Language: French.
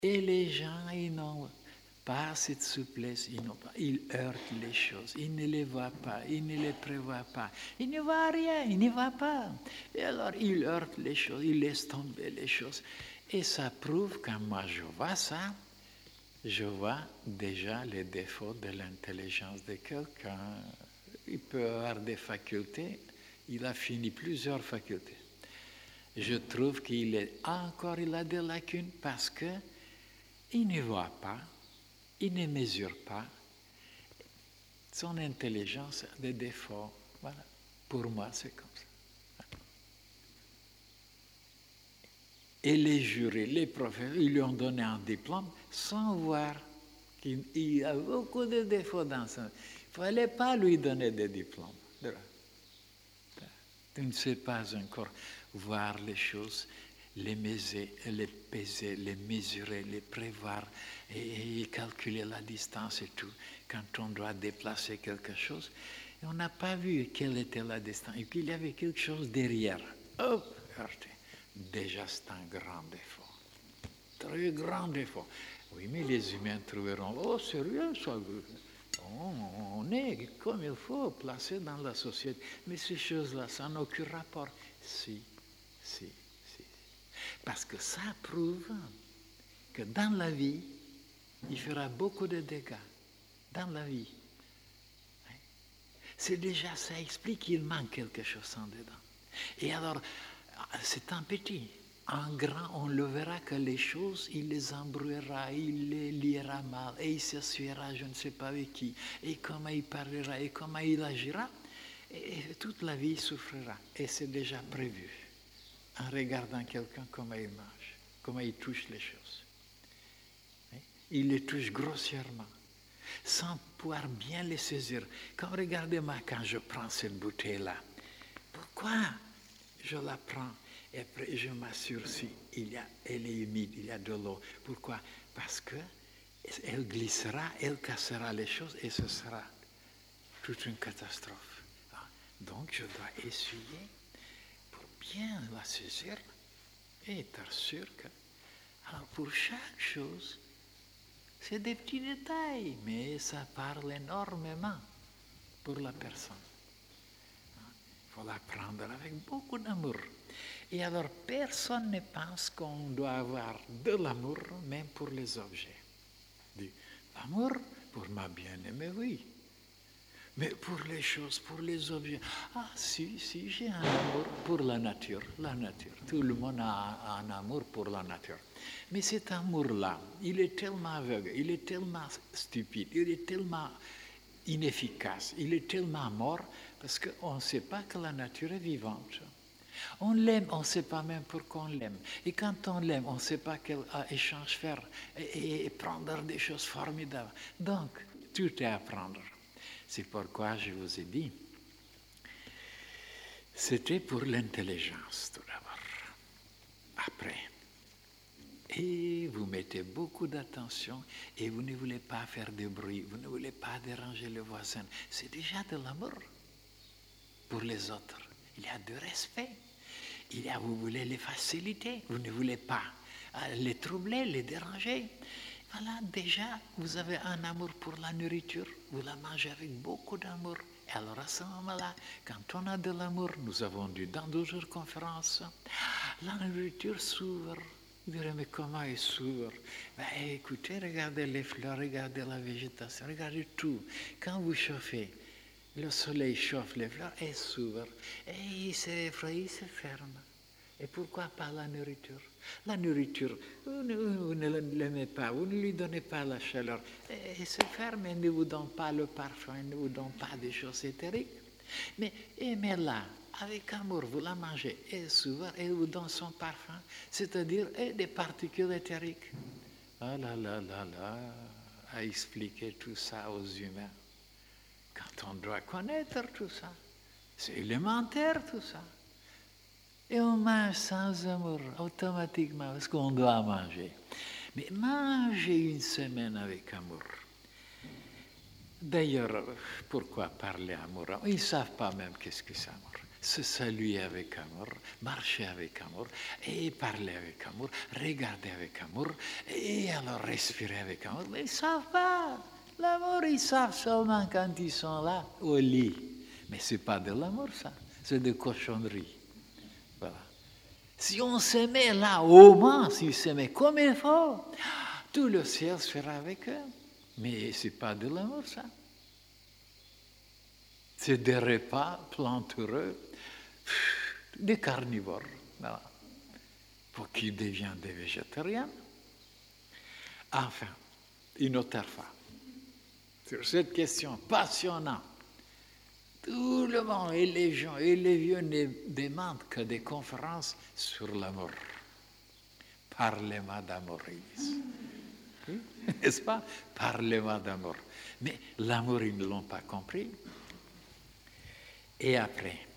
Et les gens, ils n'ont pas cette souplesse, ils heurtent les choses, ils ne les voient pas, ils ne les prévoient pas, ils ne voient rien, ils n'y voient pas. Et alors, ils heurtent les choses, ils laissent tomber les choses. Et ça prouve, quand moi je vois ça, je vois déjà les défauts de l'intelligence de quelqu'un. Il peut avoir des facultés, il a fini plusieurs facultés. Je trouve qu'il a des lacunes parce qu'il ne voit pas, il ne mesure pas. Son intelligence a des défauts. Voilà. Pour moi, c'est comme ça. Et les jurés, les professeurs, ils lui ont donné un diplôme sans voir qu'il a beaucoup de défauts dans ça. Il ne fallait pas lui donner des diplômes. Tu ne sais pas encore voir les choses, les peser, les mesurer, les prévoir et calculer la distance et tout. Quand on doit déplacer quelque chose, et on n'a pas vu quelle était la distance. Et puis il y avait quelque chose derrière. Oh, regardez. Déjà, c'est un grand défaut. Très grand défaut. Oui, mais les humains trouveront, oh, sérieux, ça. On est comme il faut, placé dans la société. Mais ces choses-là, ça n'a aucun rapport. Si. Parce que ça prouve que dans la vie, il fera beaucoup de dégâts. Dans la vie. C'est déjà, ça explique qu'il manque quelque chose en dedans. Et alors, c'est un petit. En grand, on le verra que les choses, il les embrouillera, il les liera mal, et il s'assuera je ne sais pas avec qui, et comment il parlera, et comment il agira, et toute la vie souffrira. Et c'est déjà prévu, en regardant quelqu'un comment il mange, comment il touche les choses. Il les touche grossièrement, sans pouvoir bien les saisir. Comme regardez-moi quand je prends cette bouteille-là, pourquoi je la prends? Et après, je m'assure si elle est humide, il y a de l'eau. Pourquoi? Parce qu'elle glissera, elle cassera les choses et ce sera toute une catastrophe. Donc, je dois essuyer pour bien la saisir et être sûr que... Alors, pour chaque chose, c'est des petits détails, mais ça parle énormément pour la personne. Il faut la prendre avec beaucoup d'amour. Et alors, personne ne pense qu'on doit avoir de l'amour, même pour les objets. L'amour pour ma bien-aimée, oui. Mais pour les choses, pour les objets, si, j'ai un amour pour la nature. La nature, tout le monde a un amour pour la nature. Mais cet amour-là, il est tellement aveugle, il est tellement stupide, il est tellement inefficace, il est tellement mort, parce qu'on ne sait pas que la nature est vivante. On l'aime, on ne sait pas même pourquoi on l'aime. Et quand on l'aime, on ne sait pas quel échange faire et prendre des choses formidables. Donc, tout est à prendre. C'est pourquoi je vous ai dit, c'était pour l'intelligence tout d'abord. Après, et vous mettez beaucoup d'attention et vous ne voulez pas faire de bruit, vous ne voulez pas déranger le voisin. C'est déjà de l'amour pour les autres. Il y a de respect. Vous voulez les faciliter, vous ne voulez pas les troubler, les déranger. Voilà, déjà, vous avez un amour pour la nourriture, vous la mangez avec beaucoup d'amour. Et alors à ce moment-là, quand on a de l'amour, nous avons dit dans d'autres conférences, la nourriture s'ouvre. Vous direz, mais comment elle s'ouvre? Écoutez, regardez les fleurs, regardez la végétation, regardez tout. Quand vous chauffez, le soleil chauffe les fleurs, elles s'ouvrent, et il s'effraie, il se ferme. Et pourquoi pas la nourriture? La nourriture, vous ne l'aimez pas, vous ne lui donnez pas la chaleur. Elle se ferme, elle ne vous donne pas le parfum, elle ne vous donne pas des choses éthériques. Mais aimez-la, avec amour, vous la mangez, elle s'ouvre, elle vous donne son parfum, c'est-à-dire des particules éthériques. Ah là là là là, à expliquer tout ça aux humains. Quand on doit connaître tout ça, c'est élémentaire tout ça. Et on mange sans amour, automatiquement, parce qu'on doit manger. Mais manger une semaine avec amour. D'ailleurs, pourquoi parler amour? Ils ne savent pas même qu'est-ce que c'est amour. se saluer avec amour, marcher avec amour, et parler avec amour, regarder avec amour, et alors respirer avec amour. Mais ils ne savent pas. L'amour, ils savent seulement quand ils sont là, au lit. Mais ce n'est pas de l'amour, ça. C'est de cochonnerie. Voilà. Si on s'aimait là, au moins, s'ils s'aimaient comme il faut, tout le ciel sera avec eux. Mais ce n'est pas de l'amour, ça. C'est des repas plantureux, des carnivores, voilà, pour qu'ils deviennent des végétariens. Enfin, une autre fois, sur cette question passionnante, tout le monde et les gens et les vieux ne demandent que des conférences sur l'amour. Parlez-moi d'amour, ils disent. Oui, n'est-ce pas? Parlez-moi d'amour. Mais l'amour, ils ne l'ont pas compris. Et après,